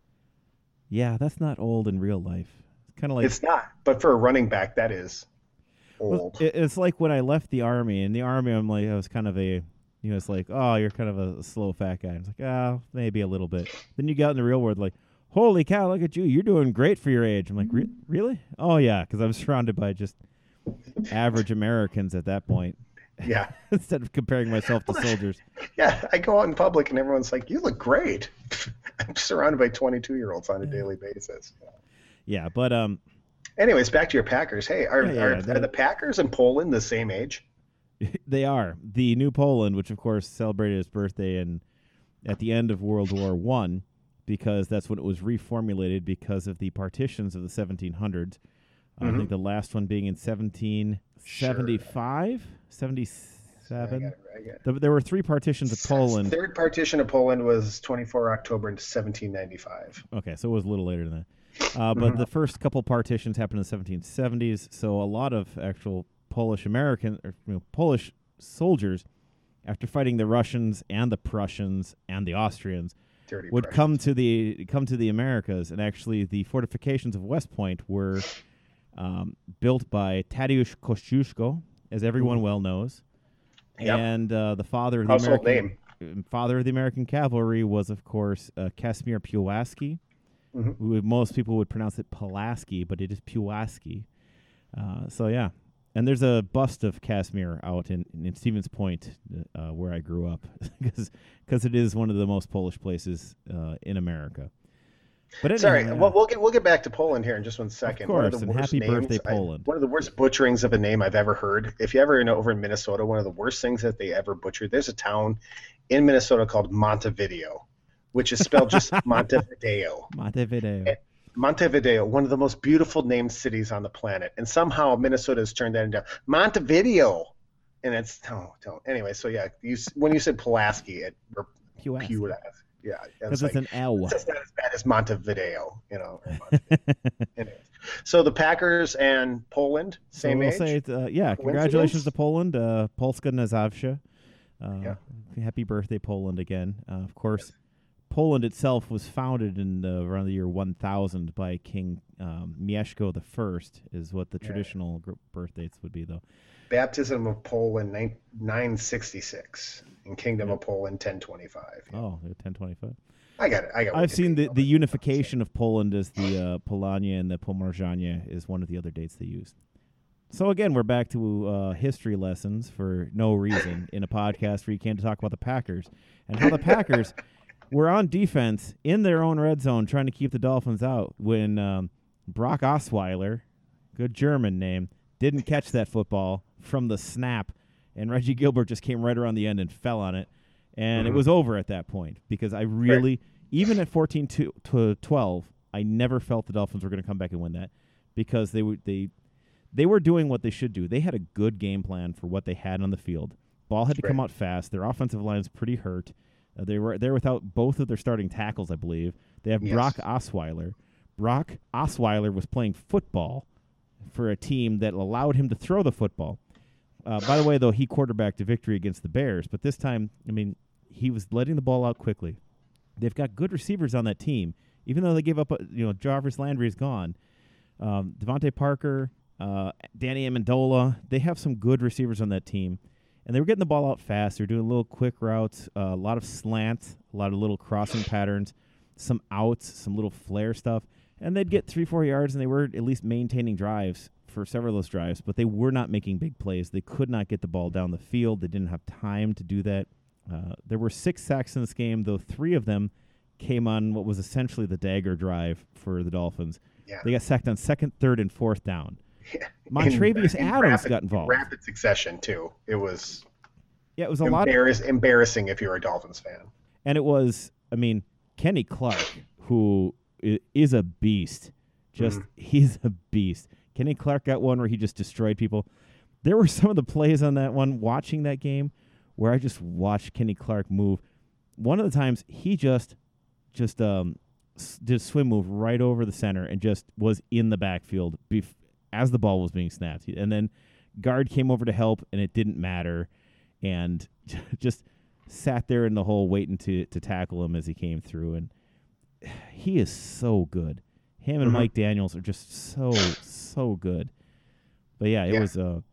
Yeah, that's not old in real life. It's kind of like it's not, but for a running back, that is old. Well, it's like when I left the Army. In the Army, I was kind of it's like, oh, you're kind of a slow fat guy. It's like, oh, maybe a little bit. Then you get out in the real world, like, holy cow, look at you. You're doing great for your age. I'm like, really? Oh, yeah, because I'm surrounded by just average Americans at that point. Yeah. Instead of comparing myself to soldiers. Yeah, I go out in public and everyone's like, you look great. I'm surrounded by 22-year-olds on a daily basis. Yeah, but anyways, back to your Packers. Hey, are the Packers and Poland the same age? They are. The New Poland, which of course celebrated his birthday at the end of World War I, because that's when it was reformulated because of the partitions of the 1700s. I think the last one being in 1775, 77. There were 3 partitions of Poland. Third partition of Poland was 24 October 1795. Okay, so it was a little later than that. But the first couple partitions happened in the 1770s, so a lot of actual Polish soldiers, after fighting the Russians and the Prussians and the Austrians, Dirty would Prussians. come to the Americas, and actually the fortifications of West Point were built by Tadeusz Kościuszko, as everyone well knows. Yep. And the father of the Household American cavalry was, of course, Casimir Pulaski. Mm-hmm. Most people would pronounce it Pulaski, but it is Pulaski. So yeah, and there's a bust of Casimir out in Stevens Point, where I grew up, because it is one of the most Polish places in America. But anyhow, sorry, we'll get back to Poland here in just 1 second. Of course, one of the and worst happy names, birthday, Poland. One of the worst butcherings of a name I've ever heard. If you ever know over in Minnesota, one of the worst things that they ever butchered. There's a town in Minnesota called Montevideo, which is spelled just Montevideo. Montevideo, one of the most beautiful named cities on the planet, and somehow Minnesota has turned that into Montevideo, and it's anyway. So yeah, when you said Pulaski, Pulaski. Yeah, because it's an L. It's not as bad as Montevideo, Anyways. So the Packers and Poland, same age. Say congratulations to Poland, Polska na zawsze. Happy birthday, Poland, again. Of course, Poland itself was founded in around the year 1000 by King Mieszko I, is what the traditional birth dates would be, though. Baptism of Poland 966, and Kingdom of Poland 1025. Oh, 1025. I got it. I've seen the unification of Poland as the Polania and the Pomorjania is one of the other dates they used. So again, we're back to history lessons for no reason in a podcast where you can't talk about the Packers and how the Packers were on defense in their own red zone trying to keep the Dolphins out when Brock Osweiler, good German name, didn't catch that football from the snap, and Reggie Gilbert just came right around the end and fell on it, and it was over at that point because I really, even at 14-12, I never felt the Dolphins were going to come back and win that because they were doing what they should do. They had a good game plan for what they had on the field. Ball had to come out fast. Their offensive line's pretty hurt. They were there without both of their starting tackles, I believe. They have Brock Osweiler. Brock Osweiler was playing football for a team that allowed him to throw the football. By the way, though, he quarterbacked a victory against the Bears, but this time, he was letting the ball out quickly. They've got good receivers on that team, even though they gave up. Jarvis Landry is gone. Devontae Parker, Danny Amendola, they have some good receivers on that team, and they were getting the ball out fast. They're doing little quick routes, a lot of slants, a lot of little crossing patterns, some outs, some little flare stuff. And they'd get 3-4 yards, and they were at least maintaining drives for several of those drives, but they were not making big plays. They could not get the ball down the field. They didn't have time to do that. There were 6 sacks in this game, though 3 of them came on what was essentially the dagger drive for the Dolphins. Yeah. They got sacked on 2nd, 3rd, and 4th down. Yeah. Montravius Adams got involved. Rapid succession, too. It was a lot embarrassing if you're a Dolphins fan. And it was, Kenny Clark, who is a beast. He's a beast. Kenny Clark got one where he just destroyed people. There were some of the plays on that one, watching that game, where I just watched Kenny Clark move. One of the times, he just did a swim move right over the center and just was in the backfield as the ball was being snapped. And then guard came over to help, and it didn't matter, and just sat there in the hole waiting to tackle him as he came through. And he is so good. Him and Mike Daniels are just so good. But yeah, it was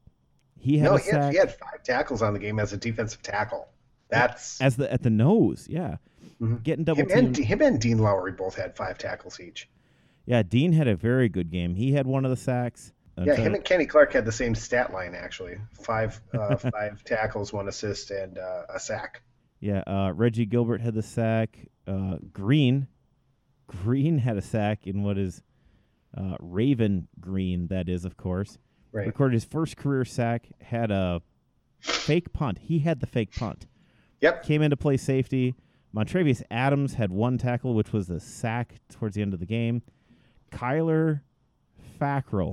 he had a sack. He had 5 tackles on the game as a defensive tackle. That's at the nose, yeah. Getting double teamed. Him and Dean Lowry both had 5 tackles each. Yeah, Dean had a very good game. He had one of the sacks. Him and Kenny Clark had the same stat line actually. 5 tackles, 1 assist, and a sack. Yeah, Reggie Gilbert had the sack. Green had a sack in what is Raven Green, that is, of course. Right. Recorded his first career sack, had a fake punt. He had the fake punt. Yep. Came in to play safety. Montravius Adams had 1 tackle, which was the sack towards the end of the game. Kyler Fackrell.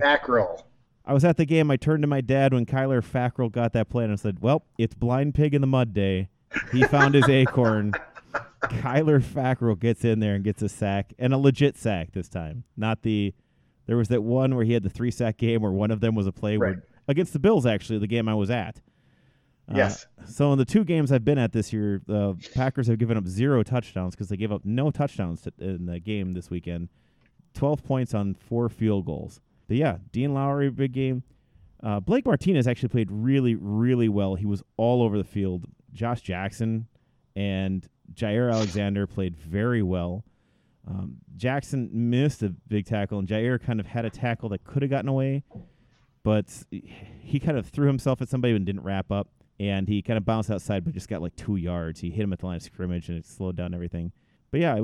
I was at the game. I turned to my dad when Kyler Fackrell got that play and I said, well, it's blind pig in the mud day. He found his acorn. Kyler Fackrell gets in there and gets a sack, and a legit sack this time. There was that one where he had the 3-sack game where one of them was a play against the Bills, actually, the game I was at. Yes. So in the 2 games I've been at this year, the Packers have given up 0 touchdowns because they gave up no touchdowns in the game this weekend. 12 points on 4 field goals. But yeah, Dean Lowry, big game. Blake Martinez actually played really, really well. He was all over the field. Josh Jackson and Jair Alexander played very well. Jackson missed a big tackle, and Jair kind of had a tackle that could have gotten away, but he kind of threw himself at somebody and didn't wrap up, and he kind of bounced outside but just got like 2 yards. He hit him at the line of scrimmage, and it slowed down everything. But yeah,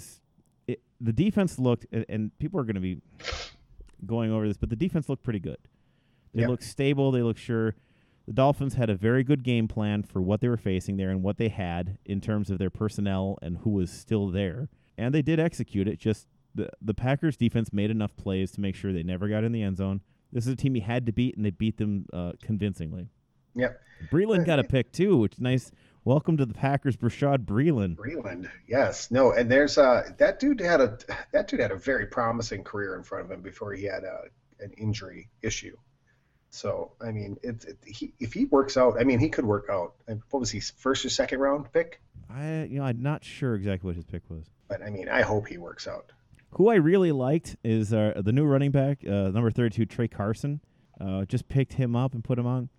the defense looked, and people are going to be going over this, but the defense looked pretty good. They looked stable. They looked sure. The Dolphins had a very good game plan for what they were facing there and what they had in terms of their personnel and who was still there. And they did execute it. Just the Packers defense made enough plays to make sure they never got in the end zone. This is a team he had to beat, and they beat them convincingly. Yep. Breeland got a pick too, which is nice. Welcome to the Packers, Bashaud Breeland. Breeland, yes, no, and there's that dude had a very promising career in front of him before he had an injury issue. So I mean, if he works out, I mean, he could work out. What was he, first or second round pick? I'm not sure exactly what his pick was, but I mean, I hope he works out. Who I really liked is the new running back, number 32, Trey Carson. Just picked him up and put him on.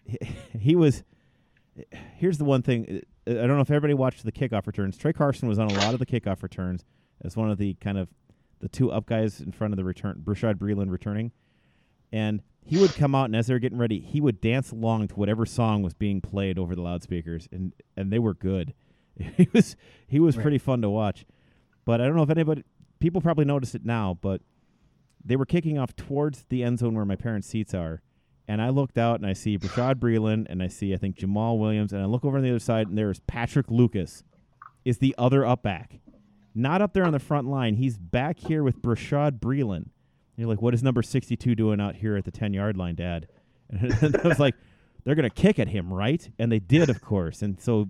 He was. Here's the one thing. I don't know if everybody watched the kickoff returns. Trey Carson was on a lot of the kickoff returns as one of the kind of the 2 up guys in front of the return. Bashaud Breeland returning, and he would come out, and as they were getting ready, he would dance along to whatever song was being played over the loudspeakers, and they were good. He was right. Pretty fun to watch. But I don't know if people probably noticed it now, but they were kicking off towards the end zone where my parents' seats are. And I looked out, and I see Bashaud Breeland, and I see, I think, Jamal Williams, and I look over on the other side, and there's Patrick Lucas is the other up back. Not up there on the front line. He's back here with Bashaud Breeland. And you're like, what is number 62 doing out here at the 10-yard line, Dad? And I was like, they're going to kick at him, right? And they did, of course. And so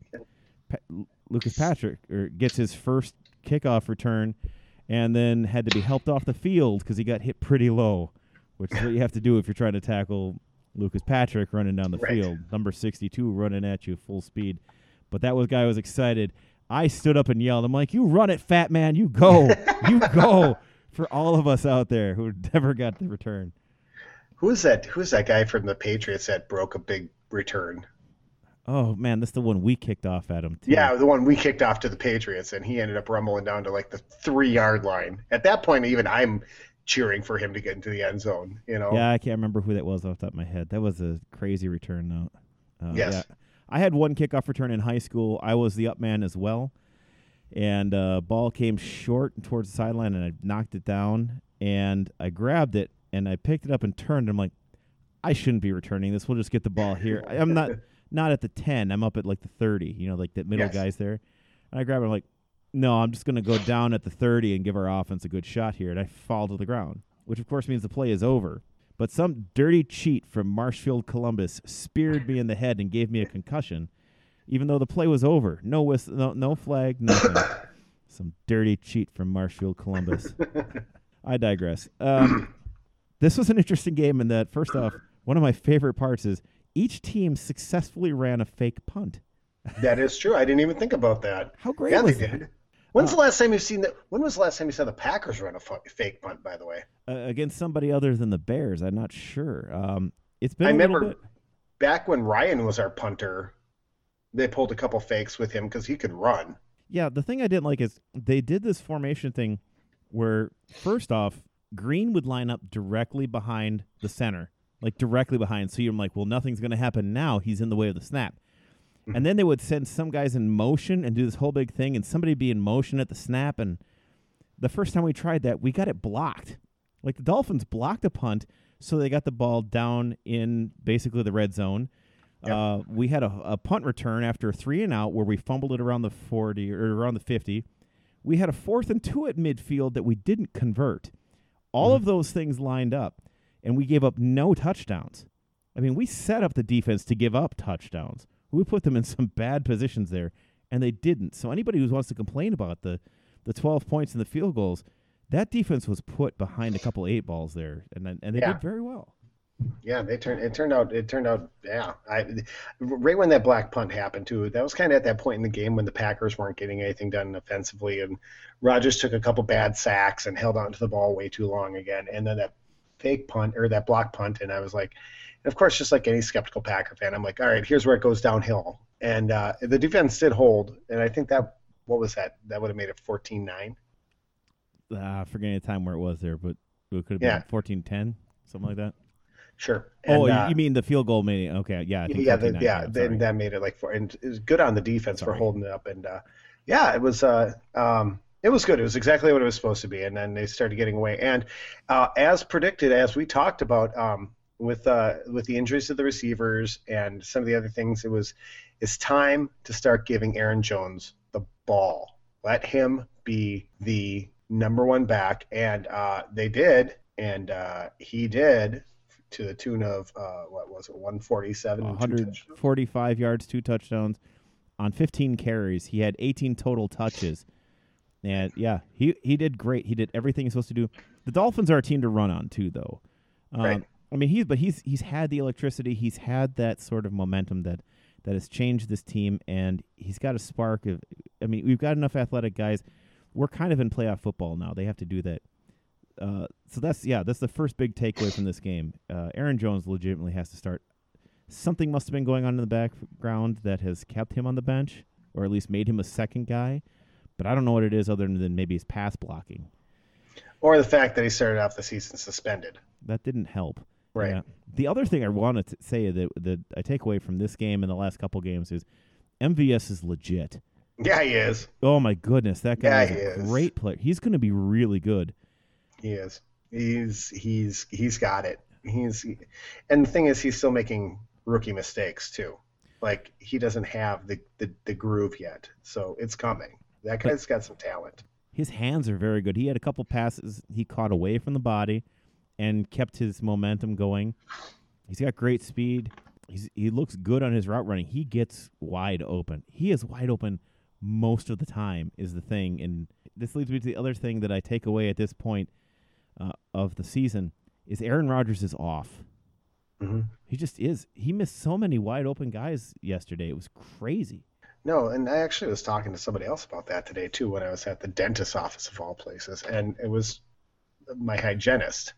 Lucas Patrick gets his first kickoff return and then had to be helped off the field because he got hit pretty low, which is what you have to do if you're trying to tackle Lucas Patrick running down the field. Number 62 running at you full speed. But that guy was excited. I stood up and yelled. I'm like, you run it, fat man. You go. You go. For all of us out there who never got the return. Who's that guy from the Patriots that broke a big return? Oh, man, that's the one we kicked off at him, too. Yeah, the one we kicked off to the Patriots, and he ended up rumbling down to like the 3-yard line. At that point, even I'm cheering for him to get into the end zone, you know? Yeah, I can't remember who that was off the top of my head. That was a crazy return, though. Yes. Yeah. I had one kickoff return in high school. I was the up man as well. And ball came short towards the sideline, and I knocked it down. And I grabbed it, and I picked it up and turned. I'm like, I shouldn't be returning this. We'll just get the ball here. I'm not at the 10. I'm up at like the 30, like that middle guy's there. And I grab it. I'm like, no, I'm just going to go down at the 30 and give our offense a good shot here. And I fall to the ground, which, of course, means the play is over. But some dirty cheat from Marshfield Columbus speared me in the head and gave me a concussion, even though the play was over. No whistle, no flag, nothing. Some dirty cheat from Marshfield Columbus. I digress. This was an interesting game in that, first off, one of my favorite parts is each team successfully ran a fake punt. That is true. I didn't even think about that. How great was they that? did. When was the last time you saw the Packers run a fake punt, by the way? Against somebody other than the Bears, I'm not sure. It's been I a remember little bit. Back when Ryan was our punter, they pulled a couple fakes with him because he could run. Yeah, the thing I didn't like is they did this formation thing where, first off, Green would line up directly behind the center, like directly behind. So you're like, well, nothing's going to happen now. He's in the way of the snap. And then they would send some guys in motion and do this whole big thing, and somebody be in motion at the snap. And the first time we tried that, we got it blocked. Like the Dolphins blocked a punt, so they got the ball down in basically the red zone. Yep. We had a punt return after a 3-and-out where we fumbled it around the 40 or around the 50. We had a 4th and 2 at midfield that we didn't convert. All of those things lined up, and we gave up no touchdowns. I mean, we set up the defense to give up touchdowns. We put them in some bad positions there, and they didn't. So anybody who wants to complain about the 12 points and the field goals, that defense was put behind a couple 8 balls there, and they did very well. Yeah, it turned out yeah. Right when that black punt happened too, that was kind of at that point in the game when the Packers weren't getting anything done offensively, and Rodgers took a couple bad sacks and held on to the ball way too long again, and then that fake punt or that block punt, and I was like, and of course, just like any skeptical Packer fan, I'm like, all right, here's where it goes downhill, and the defense did hold, and I think that what was that? That would have made it 14-9. Forgetting the time where it was there, but it could have Yeah, been 14-10, something like that. sure, Oh, and you mean the field goal made it? Okay, yeah, I think yeah, 14-9. yeah, Yeah, then sorry. that made it like four, and it was good on the defense for Sorry. holding it up, and yeah, it was good. It was exactly what it was supposed to be, and then they started getting away, and as predicted, as we talked about, with the injuries to the receivers and some of the other things, it's time to start giving Aaron Jones the ball. Let him be the number one back, and they did, and he did to the tune of what was it, 147 and two touchdowns. 145 yards, 2 touchdowns on 15 carries. He had 18 total touches. And yeah, he did great. He did everything he's supposed to do. The Dolphins are a team to run on too, though. Right. I mean, he's had the electricity. He's had that sort of momentum that has changed this team, and he's got a spark of. I mean, we've got enough athletic guys. We're kind of in playoff football now. They have to do that. So that's the first big takeaway from this game. Aaron Jones legitimately has to start. Something must have been going on in the background that has kept him on the bench, or at least made him a second guy. But I don't know what it is other than maybe his pass blocking. Or the fact that he started off the season suspended. That didn't help. Right. Yeah. The other thing I wanted to say that I take away from this game and the last couple games is MVS is legit. Yeah, he is. Oh my goodness, that guy Yeah, is he a is. great player. He's going to be really good. He is. He's got it. And the thing is, he's still making rookie mistakes too. Like he doesn't have the groove yet, so it's coming. That But guy's got some talent. his hands are very good. He had a couple passes he caught away from the body and kept his momentum going. He's got great speed. He looks good on his route running. He gets wide open. He is wide open most of the time is the thing. And this leads me to the other thing that I take away at this point of the season is Aaron Rodgers is off. Hmm. He just is. He missed so many wide open guys yesterday. It was crazy. No, and I actually was talking to somebody else about that today too when I was at the dentist's office of all places, and it was my hygienist.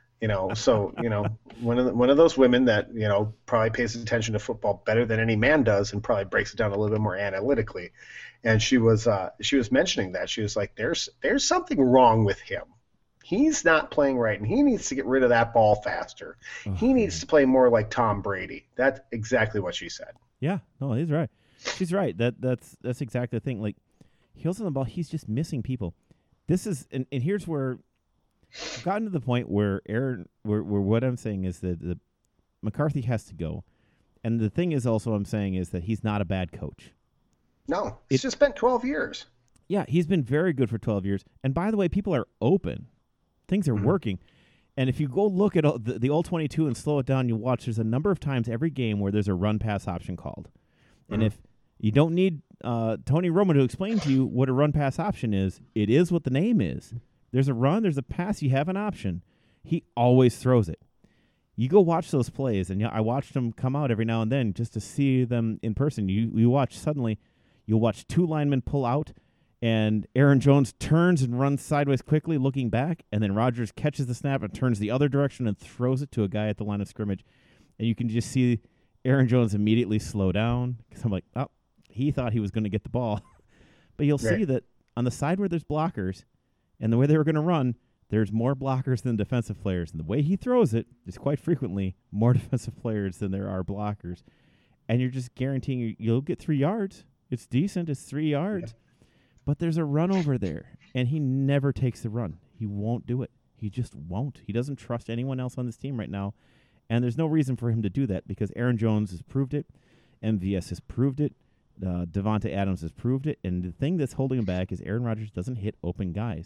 So one of those women that probably pays attention to football better than any man does, and probably breaks it down a little bit more analytically. And she was mentioning that she was like, there's something wrong with him. He's not playing right, and he needs to get rid of that ball faster. Oh, He needs man. to play more like Tom Brady. That's exactly what she said. Yeah, no, he's right. She's right. That's exactly the thing. Like he holds on the ball, he's just missing people. This is and here's where I've gotten to the point where where what I'm saying is that McCarthy has to go. And the thing is also I'm saying is that he's not a bad coach. No, it's just been 12 years. Yeah, he's been very good for 12 years. And by the way, people are open. Things are working. And if you go look at the old 22 and slow it down, you watch there's a number of times every game where there's a run pass option called. And if you don't need Tony Romo to explain to you what a run pass option is, it is what the name is. There's a run, there's a pass, you have an option. He always throws it. You go watch those plays, and I watched them come out every now and then just to see them in person. You watch suddenly, you'll watch two linemen pull out, and Aaron Jones turns and runs sideways quickly, looking back, and then Rodgers catches the snap and turns the other direction and throws it to a guy at the line of scrimmage. And you can just see Aaron Jones immediately slow down because I'm like, oh, he thought he was going to get the ball. But you'll see Right. that on the side where there's blockers and the way they were going to run, there's more blockers than defensive players. And the way he throws it is quite frequently more defensive players than there are blockers. And you're just guaranteeing you'll get 3 yards. It's decent. It's 3 yards. But there's a run over there, and he never takes the run. He won't do it. He just won't. He doesn't trust anyone else on this team right now. And there's no reason for him to do that because Aaron Jones has proved it. MVS has proved it. Devontae Adams has proved it. And the thing that's holding him back is Aaron Rodgers doesn't hit open guys.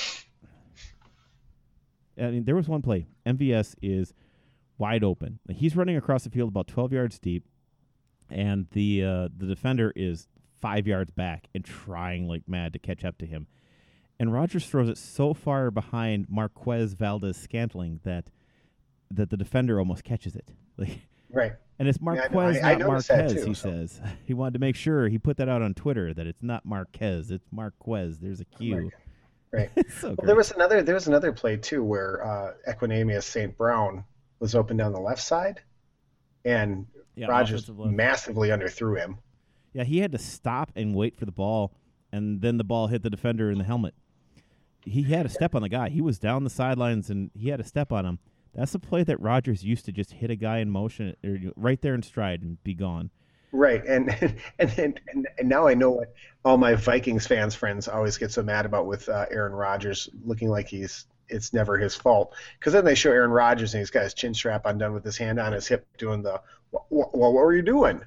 I mean, there was one play. MVS is wide open. He's running across the field about 12 yards deep, and the defender is 5 yards back and trying like mad to catch up to him. And Rodgers throws it so far behind Marquez Valdez Scantling that that the defender almost catches it. Like, Right. and it's Marquez, I not noticed that Marquez, too, he so. says. He wanted to make sure he put that out on Twitter that it's not Marquez, it's Marquez. There's a Q. Right. It's so Well, great. there was another play too where Equinemius St. Brown was open down the left side, and Yeah, Rogers offensive left. massively underthrew him. Yeah, he had to stop and wait for the ball, and then the ball hit the defender in the helmet. He had a step on the guy. He was down the sidelines, and he had a step on him. That's the play that Rogers used to just hit a guy in motion, or right there in stride, and be gone. Right, and now I know what all my Vikings fans friends always get so mad about with Aaron Rodgers looking like it's never his fault, because then they show Aaron Rodgers and he's got his chin strap undone with his hand on his hip doing the what were you doing?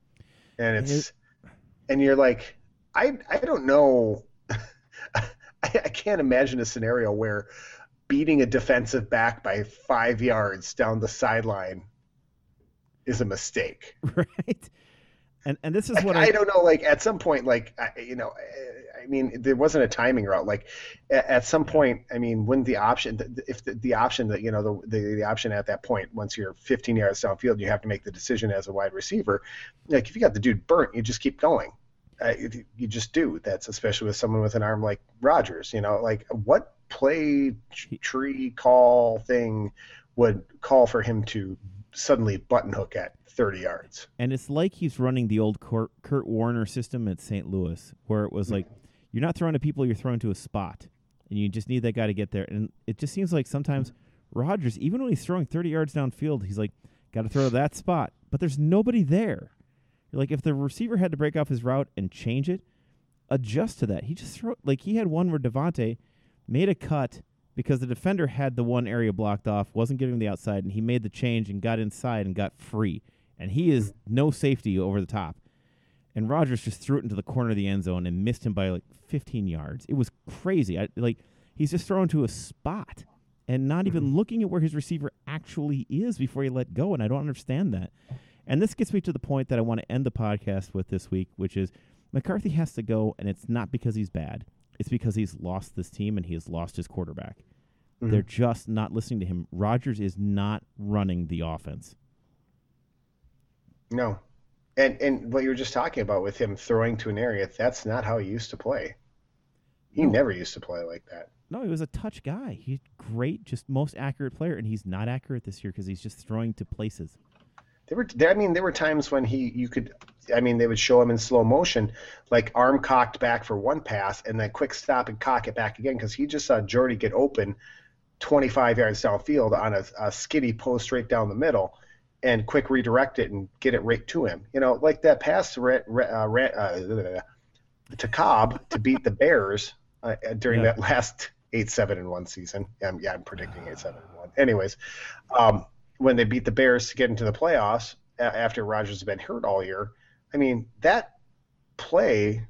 And you're like, I don't know. I can't imagine a scenario where beating a defensive back by 5 yards down the sideline is a mistake. Right. And this is what I don't know. Like at some point, I mean, there wasn't a timing route. Like at some point, I mean, when the option, if the option that the option at that point, once you're 15 yards downfield, you have to make the decision as a wide receiver. Like if you got the dude burnt, you just keep going. You just do. That's especially with someone with an arm like Rodgers. Like what play tree call thing would call for him to suddenly button hook at 30 yards. And it's like he's running the old Kurt Warner system at St. Louis, where it was like, you're not throwing to people, you're throwing to a spot. And you just need that guy to get there. And it just seems like sometimes Rodgers, even when he's throwing 30 yards downfield, he's like, got to throw to that spot. But there's nobody there. Like, if the receiver had to break off his route and change it, adjust to that. He just throw, like, he had one where Devontae made a cut because the defender had the one area blocked off, wasn't giving him the outside, and he made the change and got inside and got free. And he is no safety over the top. And Rodgers just threw it into the corner of the end zone and missed him by like 15 yards. It was crazy. He's just thrown to a spot and not even looking at where his receiver actually is before he let go, and I don't understand that. And this gets me to the point that I want to end the podcast with this week, which is McCarthy has to go, and it's not because he's bad. It's because he's lost this team and he has lost his quarterback. Mm-hmm. They're just not listening to him. Rodgers is not running the offense. No. And what you were just talking about with him throwing to an area, that's not how he used to play. He never used to play like that. No, he was a touch guy. He's great, just most accurate player, and he's not accurate this year because he's just throwing to places. There were times when they would show him in slow motion, like arm cocked back for one pass and then quick stop and cock it back again because he just saw Jordy get open 25 yards downfield on a skinny post right down the middle and quick redirect it and get it right to him. Like that pass to Cobb to beat the Bears during that last 8-7-1 season. I'm predicting 8-7-1. Anyways, when they beat the Bears to get into the playoffs after Rodgers has been hurt all year. I mean, that play,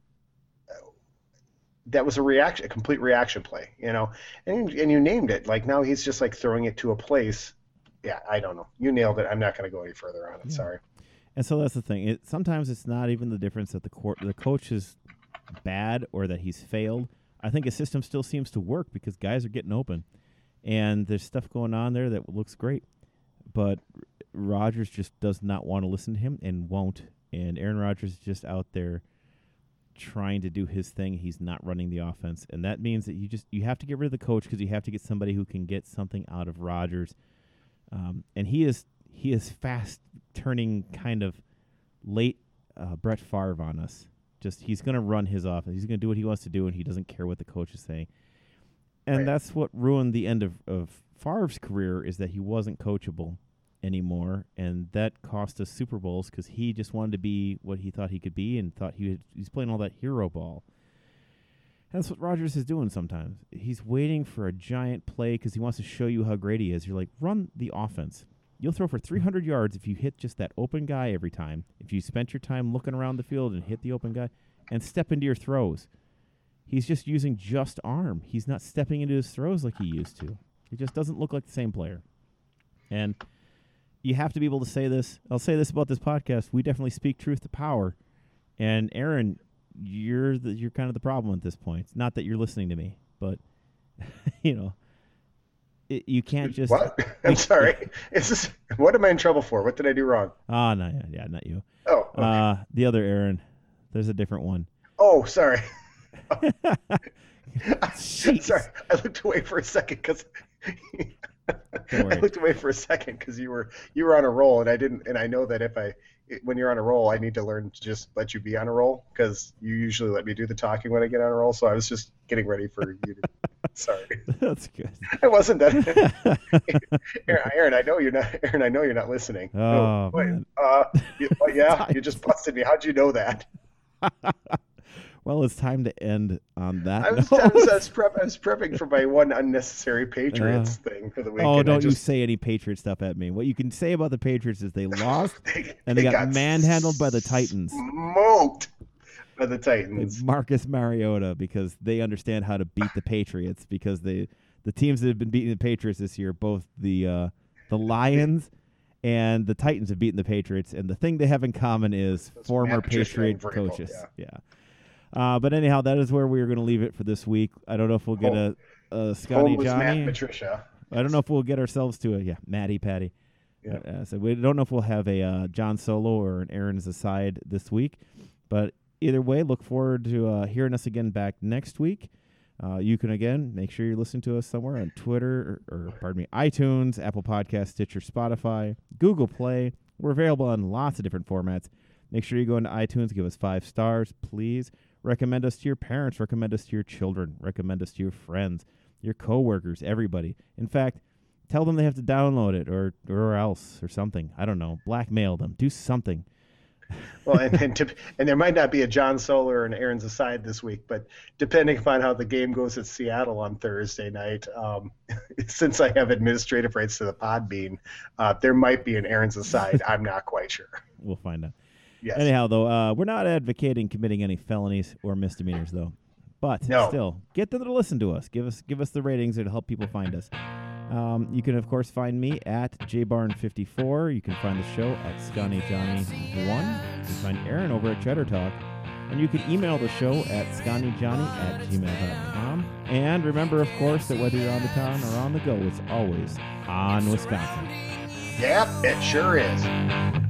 that was a complete reaction play, and you named it. Like now he's just like throwing it to a place. Yeah, I don't know. You nailed it. I'm not going to go any further on it. Yeah. Sorry. And so that's the thing. Sometimes it's not even the difference that the coach is bad or that he's failed. I think his system still seems to work because guys are getting open, and there's stuff going on there that looks great. But Rodgers just does not want to listen to him and won't. And Aaron Rodgers is just out there trying to do his thing. He's not running the offense. And that means that you have to get rid of the coach because you have to get somebody who can get something out of Rodgers. And he is fast turning kind of late Brett Favre on us. Just he's going to run his offense. He's going to do what he wants to do, and he doesn't care what the coach is saying. And that's what ruined the end of Favre's career, is that he wasn't coachable anymore, and that cost us Super Bowls because he just wanted to be what he thought he could be and thought he's playing all that hero ball. And that's what Rodgers is doing sometimes. He's waiting for a giant play because he wants to show you how great he is. You're like, run the offense. You'll throw for 300 yards if you hit just that open guy every time. If you spent your time looking around the field and hit the open guy and step into your throws. He's just using just arm. He's not stepping into his throws like he used to. He just doesn't look like the same player. And you have to be able to say this. I'll say this about this podcast. We definitely speak truth to power. And Aaron, you're kind of the problem at this point. It's not that you're listening to me, but You can't just. What? I'm sorry. What am I in trouble for? What did I do wrong? Oh, no, yeah, not you. Oh, okay. The other Aaron. There's a different one. Oh, sorry. Jeez. Sorry. I looked away for a second because you were on a roll, and I didn't. And I know that when you're on a roll, I need to learn to just let you be on a roll because you usually let me do the talking when I get on a roll. So I was just getting ready for you to. Sorry. That's good. I wasn't that. Aaron, I know you're not. Aaron, I know you're not listening. Oh, man. You just busted me. How'd you know that? Well, it's time to end on that. I was prepping for my one unnecessary Patriots thing for the weekend. Oh, don't you say any Patriot stuff at me. What you can say about the Patriots is they lost and they got manhandled by the Titans. Smoked by the Titans. Marcus Mariota, because they understand how to beat the Patriots, because the teams that have been beating the Patriots this year, both the Lions and the Titans have beaten the Patriots, and the thing they have in common is former Patriot coaches. Yeah. But anyhow, that is where we are going to leave it for this week. I don't know if we'll get a Scotty Johnny. Matt Patricia. I don't know if we'll get ourselves to Matty Patty. Yeah. So we don't know if we'll have a John Solo or an Aaron's Aside this week. But either way, look forward to hearing us again back next week. You can, again, make sure you're listening to us somewhere on Twitter or iTunes, Apple Podcasts, Stitcher, Spotify, Google Play. We're available on lots of different formats. Make sure you go into iTunes, give us 5 stars, please. Recommend us to your parents. Recommend us to your children. Recommend us to your friends, your coworkers, everybody. In fact, tell them they have to download it or else or something. I don't know. Blackmail them. Do something. Well, and there might not be a John Solar and Aaron's Aside this week, but depending upon how the game goes at Seattle on Thursday night, since I have administrative rights to the Podbean, there might be an Aaron's Aside. I'm not quite sure. We'll find out. Yes. Anyhow, though, we're not advocating committing any felonies or misdemeanors, though. But still, get them to listen to us. Give us the ratings. It'll help people find us. You can, of course, find me at jbarn54. You can find the show at SconnyJohnny1. You can find Aaron over at Cheddar Talk. And you can email the show at sconnyjohnny@gmail.com. And remember, of course, that whether you're on the town or on the go, it's always on Wisconsin. Yep, it sure is.